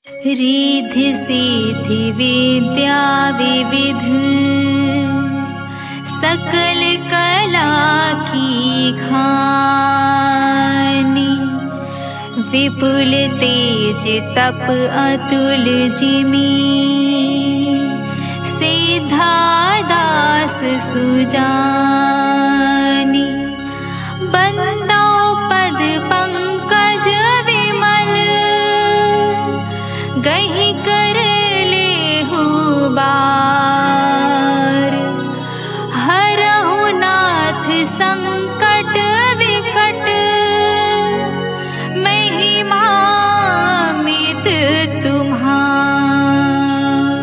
रिद्धि सिद्धि विद्या विविध, सकल कला की खानी। विपुल तेज तप अतुल जिमी, सिद्धा दास सुजानी। बंदो पद पंकज विमल, गहि कर लेहु बार। हरहु नाथ संकट विकट, महिमा मित तुम्हार।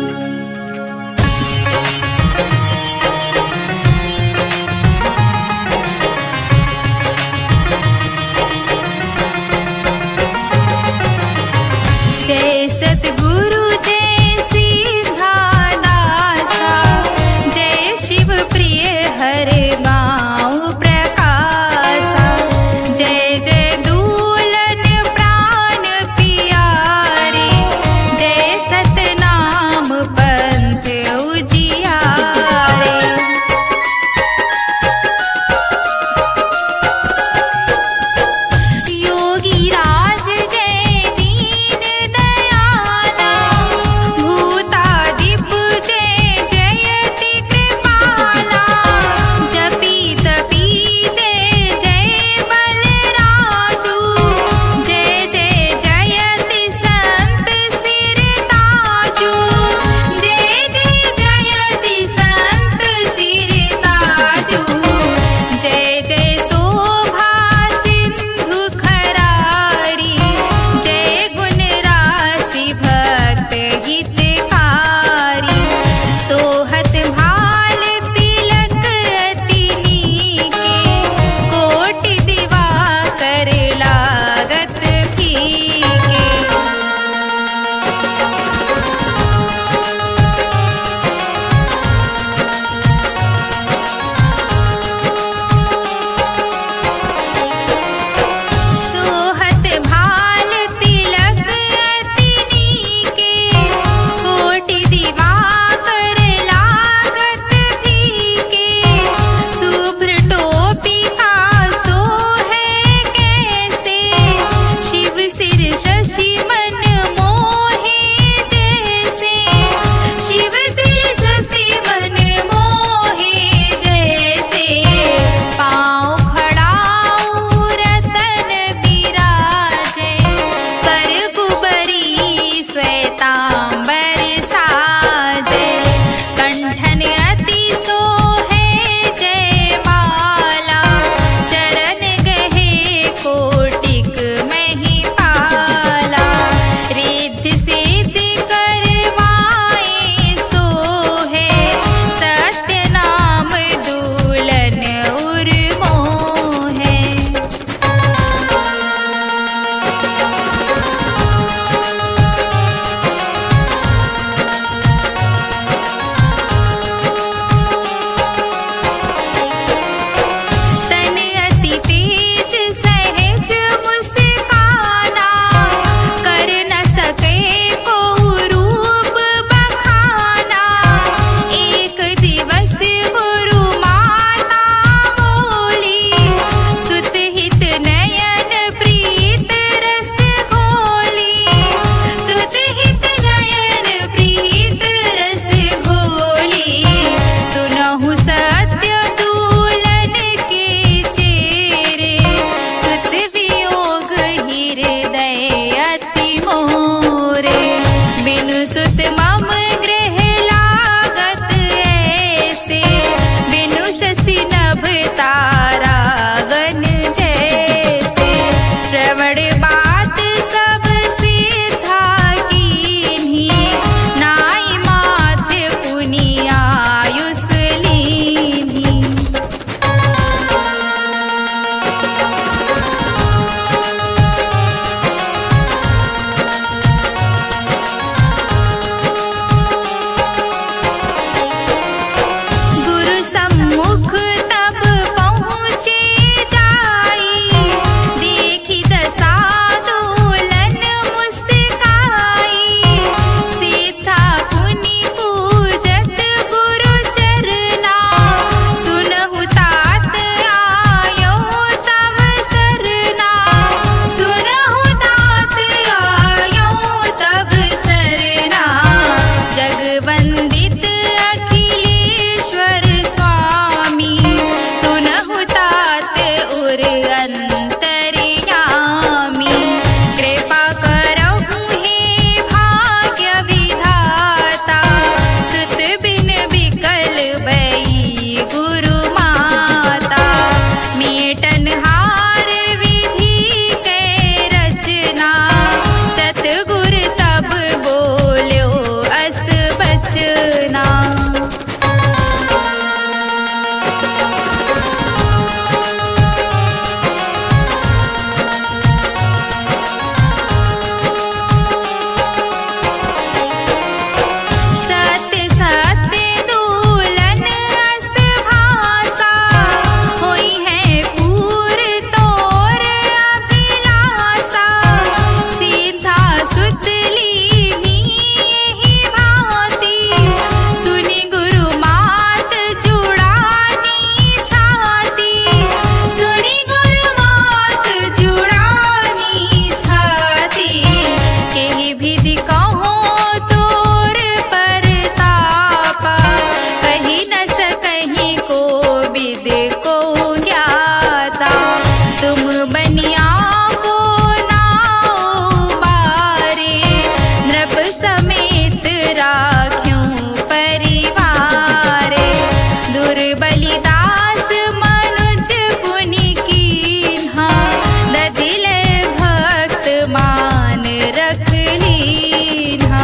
बनिया को नाव बारे, नृप समेत राख्यों परिवारे। दुर्बलिदास मनुज पुनि कीन्हा, दधिले भक्त मान रख लीन्हा।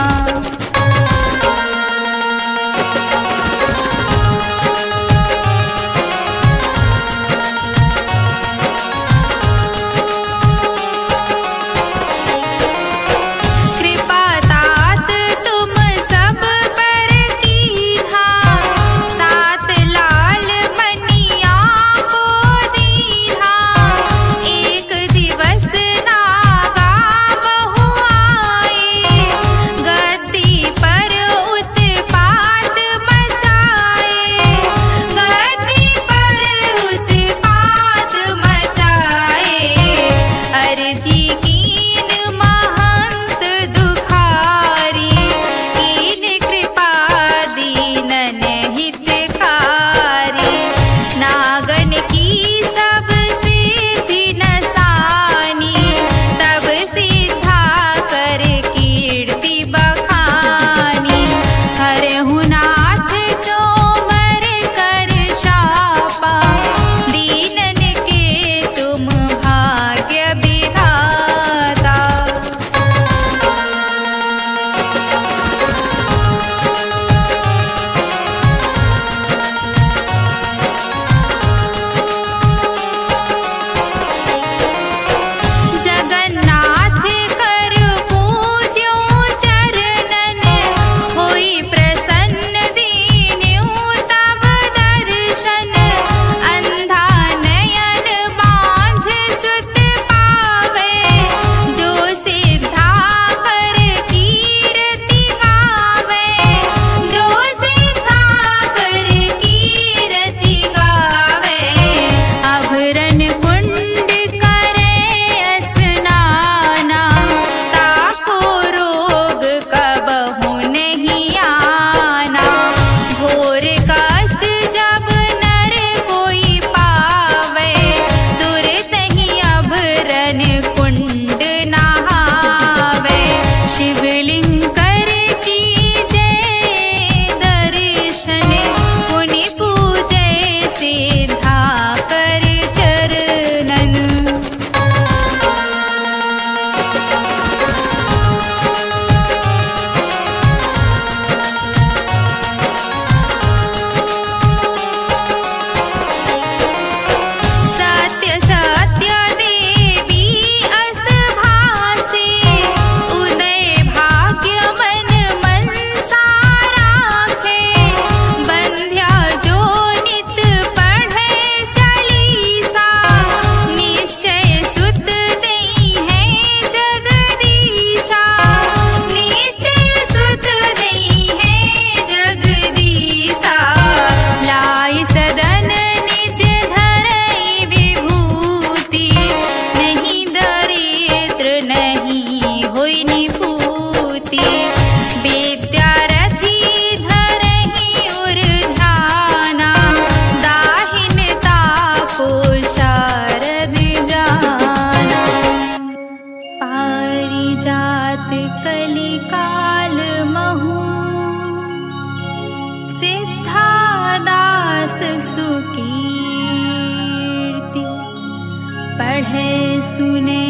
कृपा तात तुम सब पर कीन्हा, सात लाल बनिया को दीन्हा। एक दिवस नागा बहु आए, गद्दी पर उत्पात मचाए। गद्दी पर उत्पात मचाए, अर्जी कीन महंत दुखारी। कीन कृपा दीनन हितकारी, नागन की सब सिद्धि नसानी। तब सिद्धा कर कीर्ति बखानी, हरहु नाथ तोमर कर शापा। दीनन के तुम भाग्य विधाता। जगन्नाथ कर पूज्यों चरणन, होई प्रसन्न दीन्यों तब दर्शन। अंधा नयन बाँझ सुत पावे, जो सिद्धा कर कीर्ति गावे। जो सिद्धा कर कीर्ति गावे, अभरण कुंड करे स्नाना। ताको रोग कबहु नहीं आना, घोर कष्ट जब नर कोई पावे। दुर्तहि अभरण कुंड नहावे, शिवलिंग कर कीजे दर्शन। पुनि पूजे सिद्धा कर चरणन। सत्य सत्य देवी अस भासे, उदय भाग्य मन मनसा राखे। बंध्या जो नित पढ़े चालीसा, निश्चय सुत देई है जगदीशा। निश्चय सुत देई है जगदीशा। लाय सदन निज धरई विभूति, नहीं दरिद्र नहीं होई निपूति। विद्यारथी धरहि उर ध्याना, दाहिनता को शारद जाना। पारिजात कलिकाल महु, सिद्धा दास सुकीर्ति। पढ़े सुने